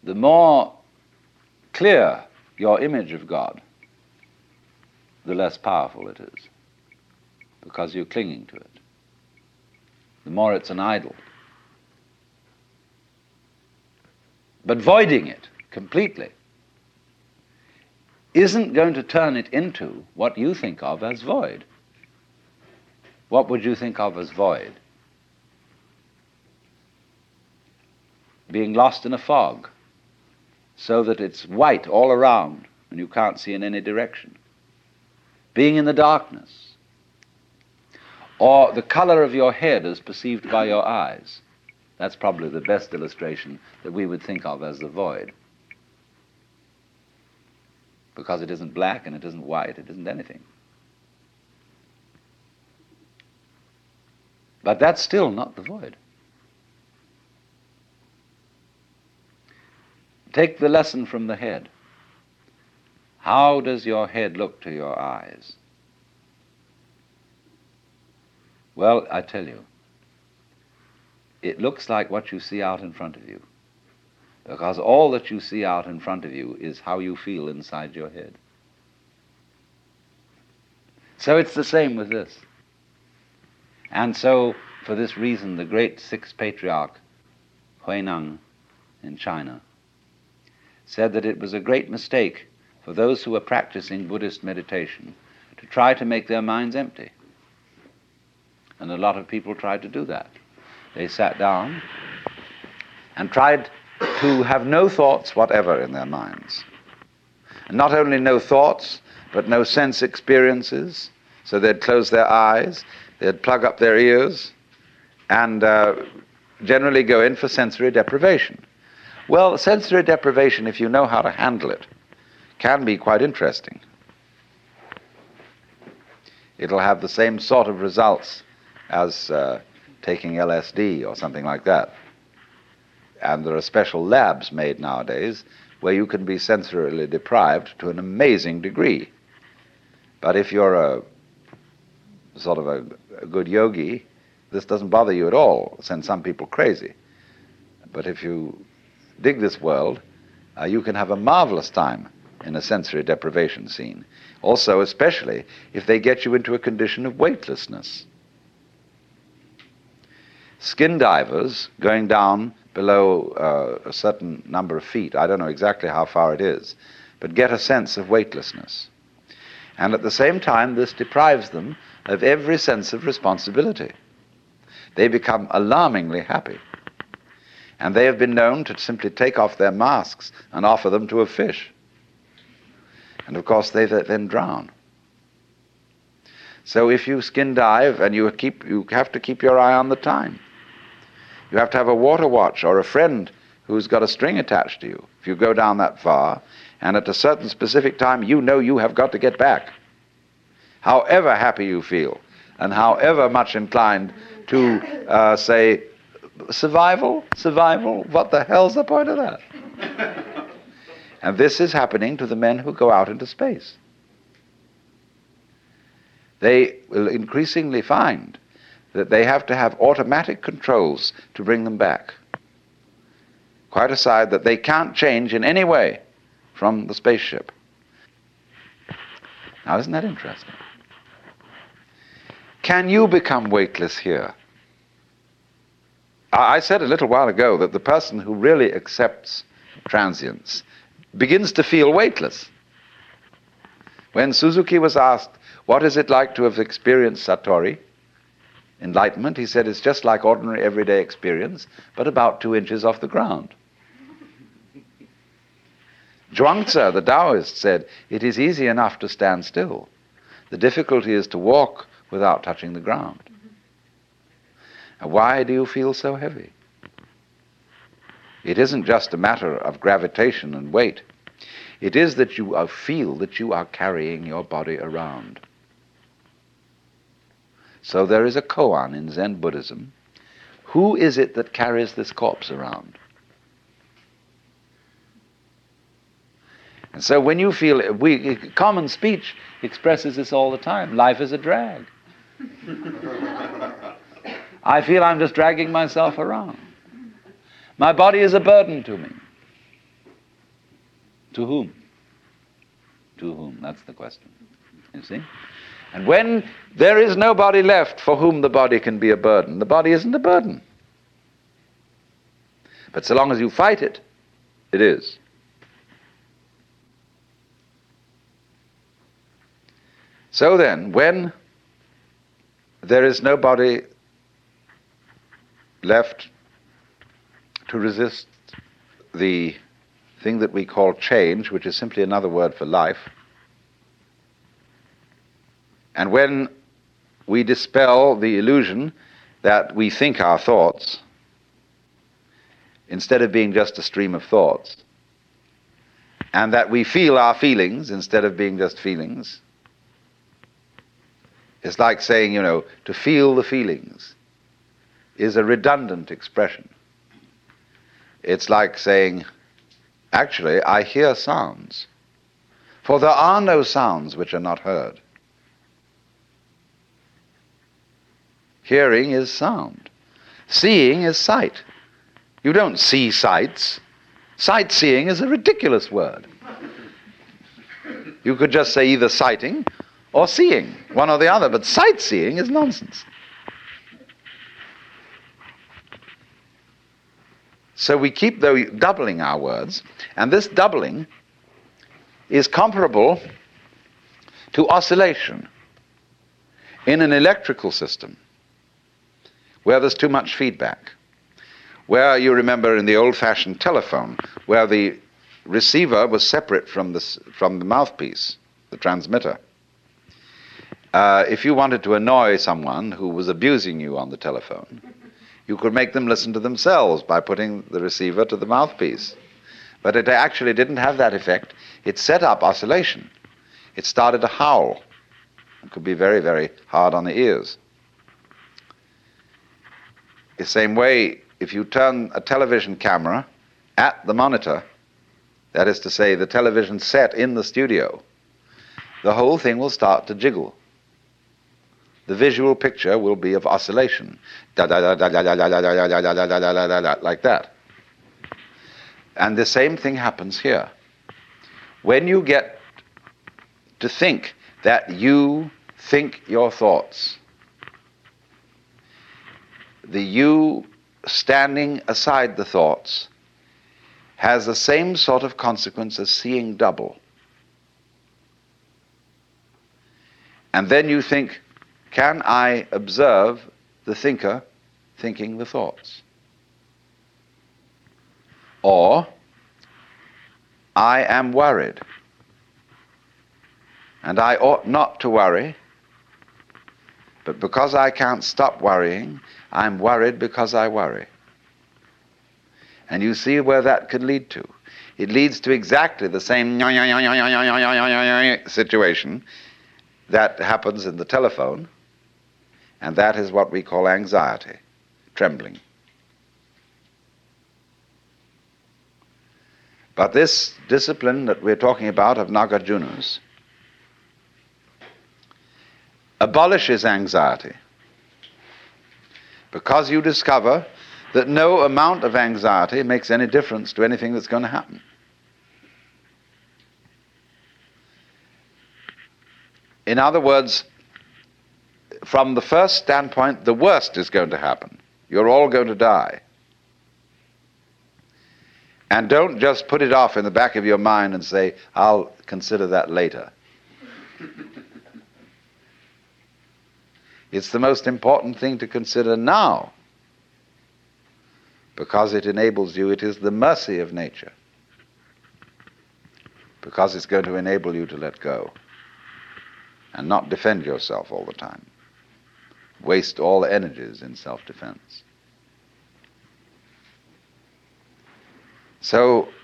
the more clear your image of God, the less powerful it is, because you're clinging to it. The more it's an idol. But voiding it completely isn't going to turn it into what you think of as void. What would you think of as void? Being lost in a fog, so that it's white all around and you can't see in any direction. Being in the darkness. Or the color of your head as perceived by your eyes. That's probably the best illustration that we would think of as the void. Because it isn't black and it isn't white, it isn't anything. But that's still not the void. Take the lesson from the head. How does your head look to your eyes? Well, I tell you, it looks like what you see out in front of you. Because all that you see out in front of you is how you feel inside your head. So it's the same with this. And so, for this reason, the great sixth patriarch, Huineng in China, said that it was a great mistake for those who were practicing Buddhist meditation to try to make their minds empty. And a lot of people tried to do that. They sat down and tried to have no thoughts whatever in their minds. And not only no thoughts, but no sense experiences. So they'd close their eyes, they'd plug up their ears, and generally go in for sensory deprivation. Well, sensory deprivation, if you know how to handle it, can be quite interesting. It'll have the same sort of results as taking LSD or something like that. And there are special labs made nowadays where you can be sensorily deprived to an amazing degree. But if you're a sort of a good yogi, this doesn't bother you at all. It sends some people crazy. But if you dig this world, you can have a marvelous time in a sensory deprivation scene. Also, especially if they get you into a condition of weightlessness. Skin divers going down below a certain number of feet, I don't know exactly how far it is, but get a sense of weightlessness. And at the same time, this deprives them of every sense of responsibility. They become alarmingly happy. And they have been known to simply take off their masks and offer them to a fish. And of course they then drown. So if you skin dive, and you have to keep your eye on the time. You have to have a water watch or a friend who's got a string attached to you. If you go down that far, and at a certain specific time you know you have got to get back. However happy you feel, and however much inclined to say, survival, what the hell's the point of that? And this is happening to the men who go out into space. They will increasingly find that they have to have automatic controls to bring them back. Quite aside that they can't change in any way from the spaceship. Now, isn't that interesting? Can you become weightless here? I said a little while ago that the person who really accepts transience begins to feel weightless. When Suzuki was asked, what is it like to have experienced Satori, enlightenment, he said, it's just like ordinary everyday experience, but about 2 inches off the ground. Zhuangzi, the Taoist, said, it is easy enough to stand still. The difficulty is to walk without touching the ground. And why do you feel so heavy? It isn't just a matter of gravitation and weight. It is that you feel that you are carrying your body around. So there is a koan in Zen Buddhism. Who is it that carries this corpse around? And so when you feel, common speech expresses this all the time. Life is a drag. I feel I'm just dragging myself around. My body is a burden to me. To whom? To whom? That's the question. You see? And when there is nobody left for whom the body can be a burden, the body isn't a burden. But so long as you fight it, it is. So then, when there is nobody left to resist the thing that we call change, which is simply another word for life, and when we dispel the illusion that we think our thoughts, instead of being just a stream of thoughts, and that we feel our feelings instead of being just feelings, it's like saying, to feel the feelings is a redundant expression. It's like saying, actually, I hear sounds, for there are no sounds which are not heard. Hearing is sound. Seeing is sight. You don't see sights. Sightseeing is a ridiculous word. You could just say either sighting or seeing, one or the other, but sightseeing is nonsense. So we keep doubling our words, and this doubling is comparable to oscillation in an electrical system where there's too much feedback, where you remember in the old-fashioned telephone, where the receiver was separate from the mouthpiece, the transmitter. If you wanted to annoy someone who was abusing you on the telephone, you could make them listen to themselves by putting the receiver to the mouthpiece. But it actually didn't have that effect. It set up oscillation. It started to howl. It could be very, very hard on the ears. The same way, if you turn a television camera at the monitor, that is to say, the television set in the studio, the whole thing will start to jiggle. The visual picture will be of oscillation, like that. And the same thing happens here. When you get to think that you think your thoughts, the you standing aside the thoughts has the same sort of consequence as seeing double. And then you think, can I observe the thinker thinking the thoughts? Or, I am worried, and I ought not to worry, but because I can't stop worrying, I'm worried because I worry. And you see where that could lead to. It leads to exactly the same situation that happens in the telephone, and that is what we call anxiety, trembling. But this discipline that we're talking about of Nagarjuna's abolishes anxiety, because you discover that no amount of anxiety makes any difference to anything that's going to happen. In other words, from the first standpoint, the worst is going to happen. You're all going to die. And don't just put it off in the back of your mind and say, I'll consider that later. It's the most important thing to consider now, because it enables you, it is the mercy of nature, because it's going to enable you to let go and not defend yourself all the time, waste all the energies in self-defense. So